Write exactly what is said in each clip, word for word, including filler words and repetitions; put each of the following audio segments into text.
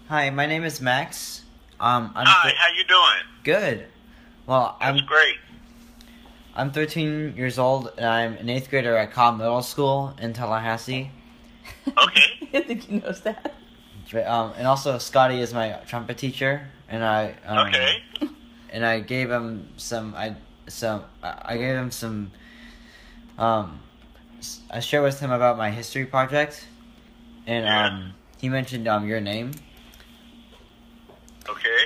Hi, my name is Max. Um, I'm Hi, th- how you doing? good. Well, That's I'm great. I'm thirteen years old, and I'm an eighth grader at Cobb Middle School in Tallahassee. Okay. I think he knows that. Um, and also Scotty is my trumpet teacher, and I um, Okay. and I gave him some I some I gave him some um s- I shared with him about my history project, and Yeah. um he mentioned um your name. Okay.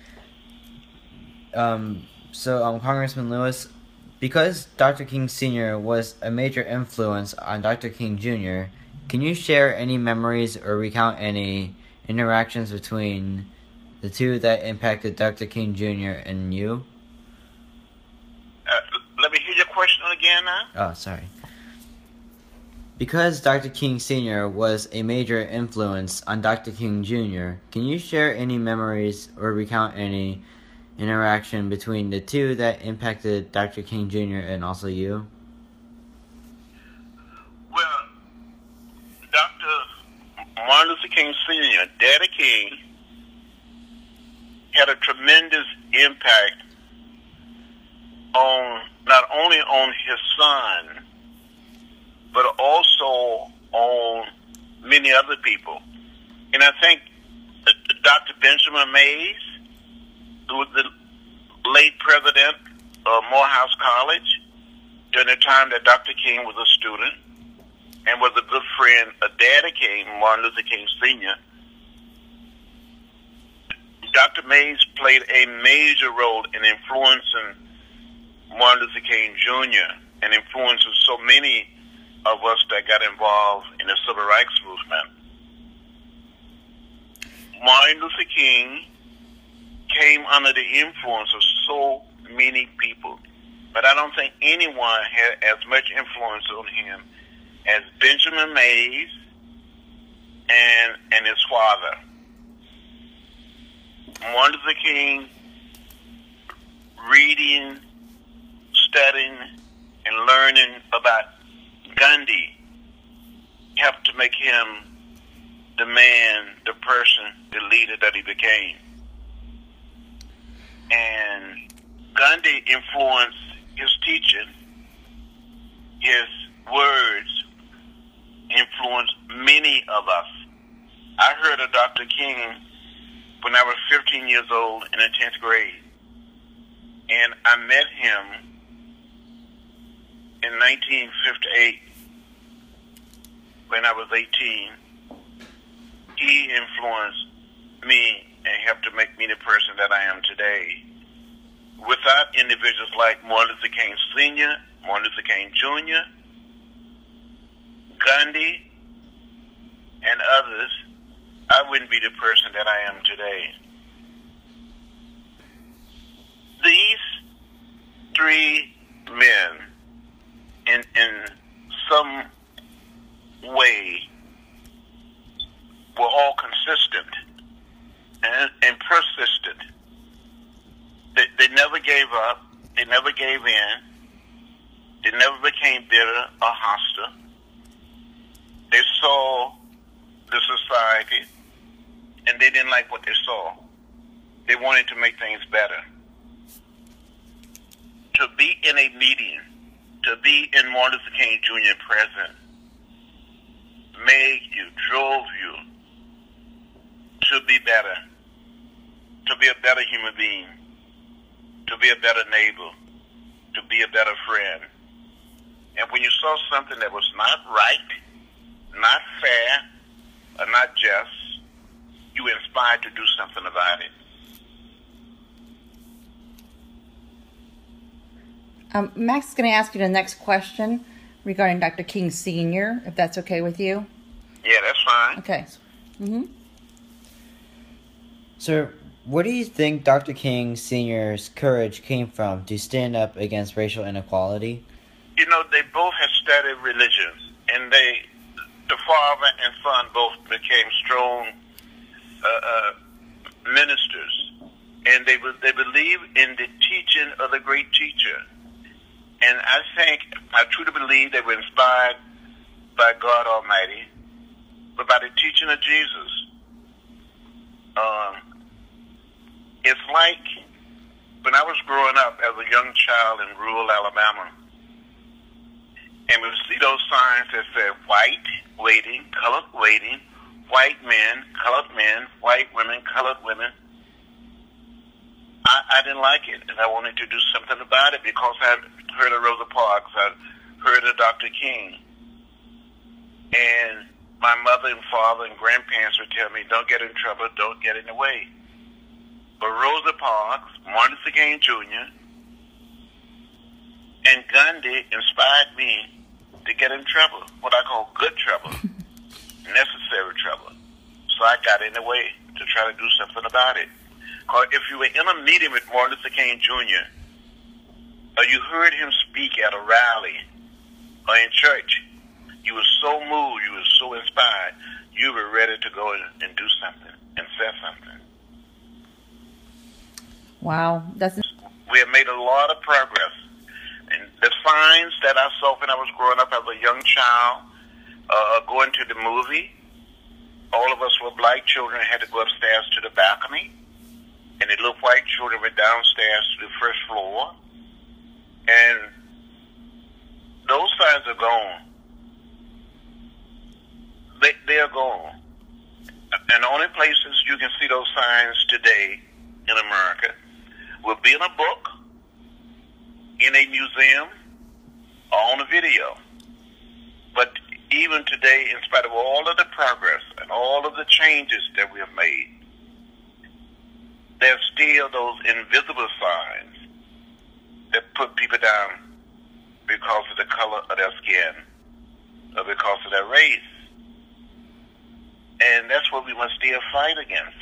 Um, so, um, Congressman Lewis, because Doctor King Senior was a major influence on Doctor King Junior, can you share any memories or recount any interactions between the two that impacted Doctor King Junior and you? Uh, let me hear your question again now. Oh, sorry. Because Doctor King Senior was a major influence on Doctor King Junior, can you share any memories or recount any interaction between the two that impacted Doctor King Junior and also you? Well, Doctor Martin Luther King Senior, Daddy King, had a tremendous impact on not only on his son, but also on many other people. And I think that Doctor Benjamin Mays, who was the late president of Morehouse College during the time that Doctor King was a student and was a good friend of Daddy King, Martin Luther King Senior, Doctor Mays played a major role in influencing Martin Luther King Junior and influencing so many of us that got involved in the Civil Rights Movement. Martin Luther King came under the influence of so many people, but I don't think anyone had as much influence on him as Benjamin Mays and and his father. Martin Luther King, reading, studying, and learning about Gandhi helped to make him the man, the person, the leader that he became. And Gandhi influenced his teaching, his words influenced many of us. I heard of Doctor King when I was fifteen years old in the tenth grade. And I met him in nineteen fifty-eight when I was eighteen. He influenced me and helped to make me the person that I am today. Without individuals like Martin Luther King Senior, Martin Luther King Junior, Gandhi, and others, I wouldn't be the person that I am today. These three men, in in some way, were all consistent and, and persistent. They, they never gave up. They never gave in. They never became bitter or hostile. They saw the society, and they didn't like what they saw. They wanted to make things better. To be in a meeting, to be in Martin Luther King Junior present, made you, drove you to be better, to be a better human being, to be a better neighbor, to be a better friend. And when you saw something that was not right, not fair, or not just, you were inspired to do something about it. Um, Max is going to ask you the next question regarding Doctor King Senior, if that's okay with you. Yeah, that's fine. Okay. Mm-hmm. Sir, where do you think Doctor King Senior's courage came from to stand up against racial inequality? You know, they both had studied religions, and they, the father and son, both became strong uh, uh, ministers, and they they believe in the teaching of the great teacher. And I think, I truly believe they were inspired by God Almighty, but by the teaching of Jesus. Uh, it's like when I was growing up as a young child in rural Alabama, and we see those signs that said white waiting, colored waiting, white men, colored men, white women, colored women. I, I didn't like it, and I wanted to do something about it because I heard of Rosa Parks, I heard of Doctor King, and my mother and father and grandparents would tell me, don't get in trouble, don't get in the way. But Rosa Parks, Martin Luther King Junior, and Gandhi inspired me to get in trouble, what I call good trouble, necessary trouble. So I got in the way to try to do something about it. Because if you were in a meeting with Martin Luther King Junior, or you heard him speak at a rally or in church, you were so moved, you were so inspired, you were ready to go and, and do something and say something. Wow, that's. We have made a lot of progress. And the signs that I saw when I was growing up as a young child, uh, going to the movie, all of us were black children had to go upstairs to the balcony, and the little white children went downstairs to the first floor. And those signs are gone. They, they are gone. And the only places you can see those signs today in America will be in a book, in a museum, or on a video. But even today, in spite of all of the progress and all of the changes that we have made, there's still those invisible signs that put people down because of the color of their skin or because of their race. And that's what we must still fight against.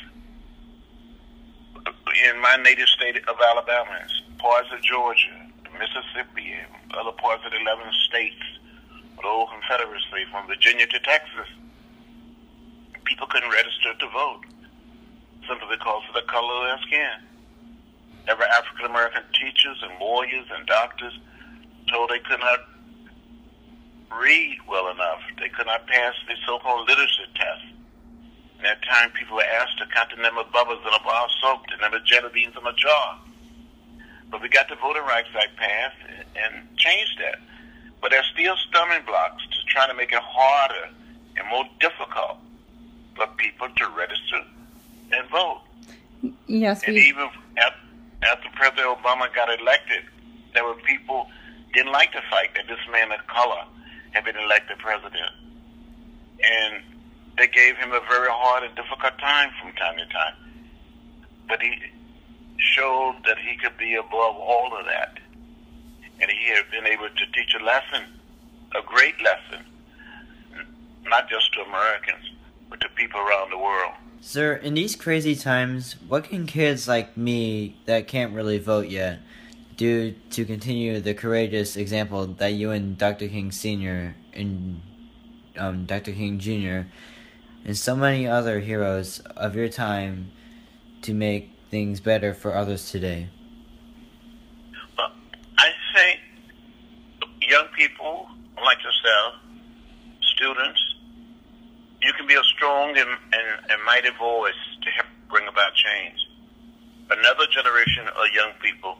In my native state of Alabama, parts of Georgia, Mississippi, and other parts of the eleven states of the old Confederacy, from Virginia to Texas, people couldn't register to vote simply because of the color of their skin. There were African American teachers and lawyers and doctors told they could not read well enough. They could not pass the so-called literacy test. At that time, people were asked to count the number of bubbles in a bar of soap, the number of jelly beans in a jar. But we got the Voting Rights Act passed and changed that. But there's still stumbling blocks to try to make it harder and more difficult for people to register and vote. Yes, and we... even after President Obama got elected, there were people didn't like the fact that this man of color had been elected president. And they gave him a very hard and difficult time from time to time. But he showed that he could be above all of that. And he had been able to teach a lesson, a great lesson, not just to Americans, but to people around the world. Sir, in these crazy times, what can kids like me that can't really vote yet do to continue the courageous example that you and Doctor King Senior and um, Doctor King Junior and so many other heroes of your time to make things better for others today? Well, I think young people like yourself, students, you can be a strong and, and, and mighty voice to help bring about change. Another generation of young people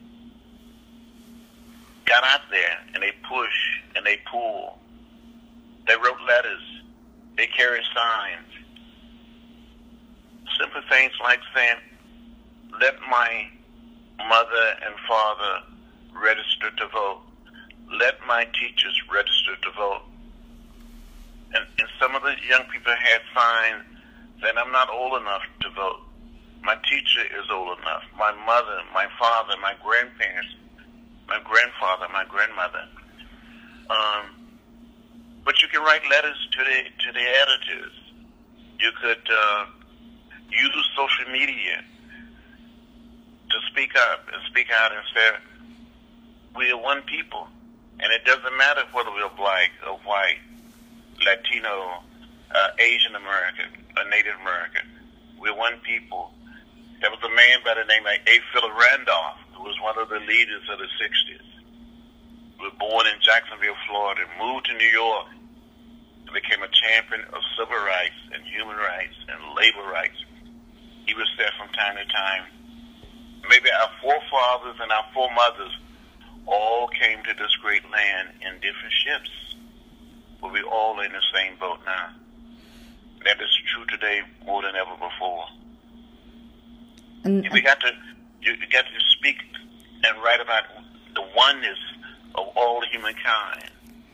got out there and they push and they pull. They wrote letters. They carried signs. Simple things like saying, let my mother and father register to vote. Let my teachers register to vote. And, and some of the young people had signs saying, I'm not old enough to vote. My teacher is old enough. My mother, my father, my grandparents, my grandfather, my grandmother. Um, but you can write letters to the to the editors. You could uh, use social media to speak up and speak out and say, we are one people. And it doesn't matter whether we're black or white, Latino, uh, Asian American, or Native American. We're one people. There was a man by the name of A. Philip Randolph, who was one of the leaders of the sixties. He was born in Jacksonville, Florida, moved to New York, and became a champion of civil rights and human rights and labor rights. He would say from time to time, maybe our forefathers and our foremothers all came to this great land in different ships, but we're all in the same boat now. That is true today more than ever before. And, we got to you got to speak and write about the oneness of all humankind.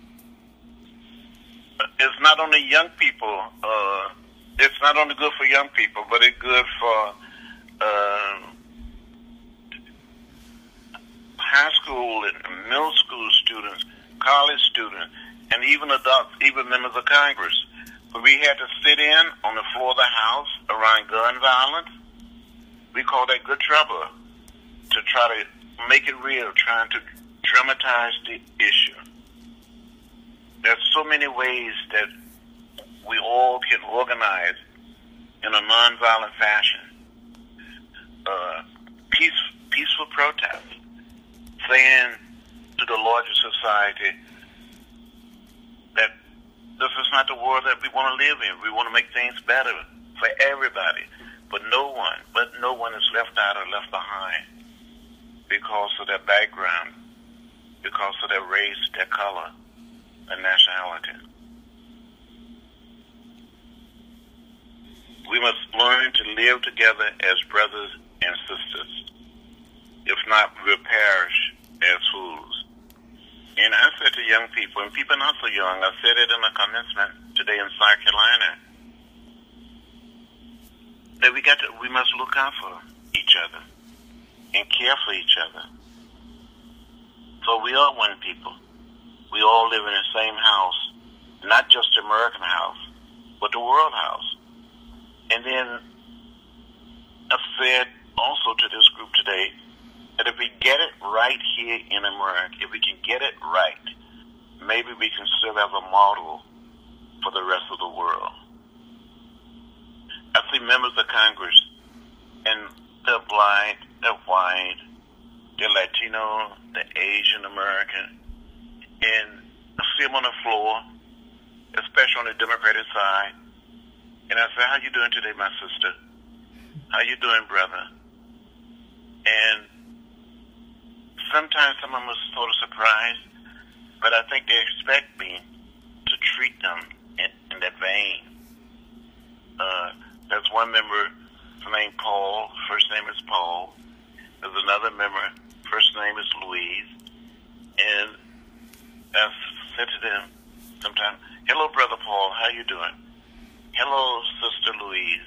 It's not only young people. Uh, it's not only good for young people, but it's good for uh, high school and middle school students, college students, and even adults, even members of Congress. But we had to sit in on the floor of the House around gun violence. We call that good trouble, to try to make it real, trying to dramatize the issue. There's so many ways that we all can organize in a nonviolent fashion. Uh, peace, peaceful protest, saying to the larger society that this is not the world that we want to live in. We want to make things better for everybody. But no one, but no one is left out or left behind because of their background, because of their race, their color, and nationality. We must learn to live together as brothers and sisters. If not, we'll perish as fools. And I said to young people, and people not so young, I said it in a commencement today in South Carolina, that we got to, we must look out for each other and care for each other. So we are one people. We all live in the same house, not just the American house, but the world house. And then I said also to this group today that if we get it right here in America, if we can get it right, maybe we can serve as a model for the rest of the world. I see members of Congress, and they're black, they're white, they're Latino, they're Asian American, and I see them on the floor, especially on the Democratic side, and I say, how you doing today, my sister? How you doing, brother? And sometimes some of them are sort of surprised, but I think they expect me to treat them in, in that vein. Uh, there's one member named Paul, first name is Paul. There's another member, first name is Louise. And I said to them sometimes, hello, Brother Paul, how you doing? Hello, Sister Louise.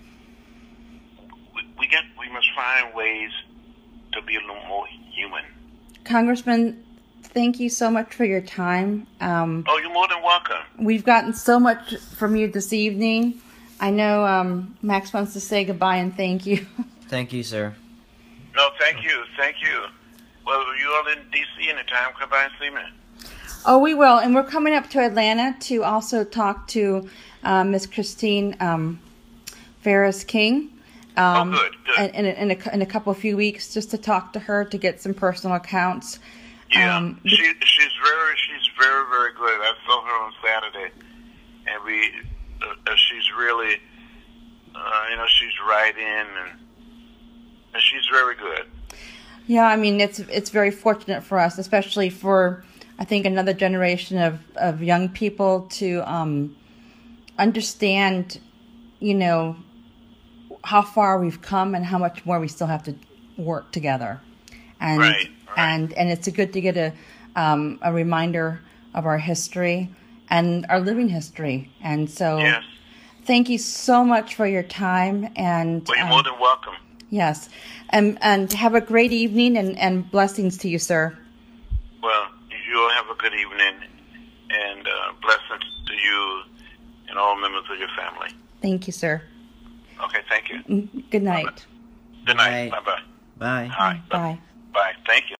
We, we, get, we must find ways to be a little more human. Congressman, thank you so much for your time. Um, oh, you're more than welcome. We've gotten so much from you this evening. I know um, Max wants to say goodbye and thank you. Thank you, sir. No, thank you, thank you. Well, you all in D C anytime, come by and see me. Oh, we will. And we're coming up to Atlanta to also talk to uh, Miss Christine um, Ferris King. Um, oh, good, good. In, in, a, in a couple of few weeks, just to talk to her to get some personal accounts. Yeah, um, she she's very she's very very good. I saw her on Saturday, and we uh, she's really uh, you know she's writing and, and she's very good. Yeah, I mean it's it's very fortunate for us, especially for I think another generation of, of young people to um, understand, you know, how far we've come and how much more we still have to work together. And right, right. and and it's a good to get a um, a reminder of our history and our living history. And so yes. Thank you so much for your time. And well, you're um, more than welcome. Yes. And and have a great evening and, and blessings to you, sir. Well, you all have a good evening and uh, blessings to you and all members of your family. Thank you, sir. Okay, thank you. Good night. Bye-bye. Good night. Bye. Bye-bye. Bye. All right. Bye. Bye. Thank you.